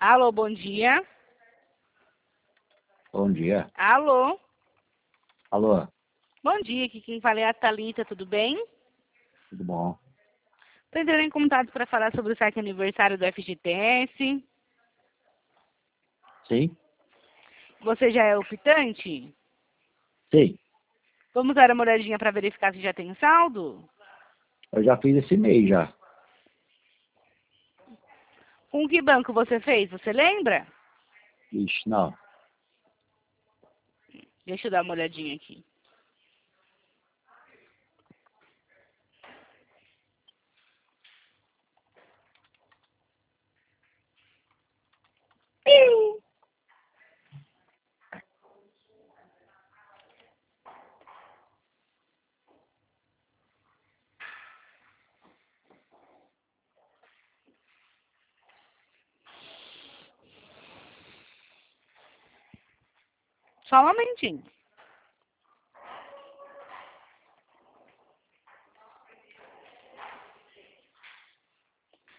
Alô, bom dia. Bom dia. Alô. Alô, Bom dia, aqui quem fala é a Thalita, tudo bem? tudo bom? Estou entrando em contato para falar sobre o site aniversário do FGTS. Sim? Você já é optante? Sim. Vamos dar uma olhadinha para verificar se já tem saldo? Eu já fiz esse mês já. Com que banco você fez? Você lembra? Ixi, não. Deixa eu dar uma olhadinha aqui. Só um momentinho.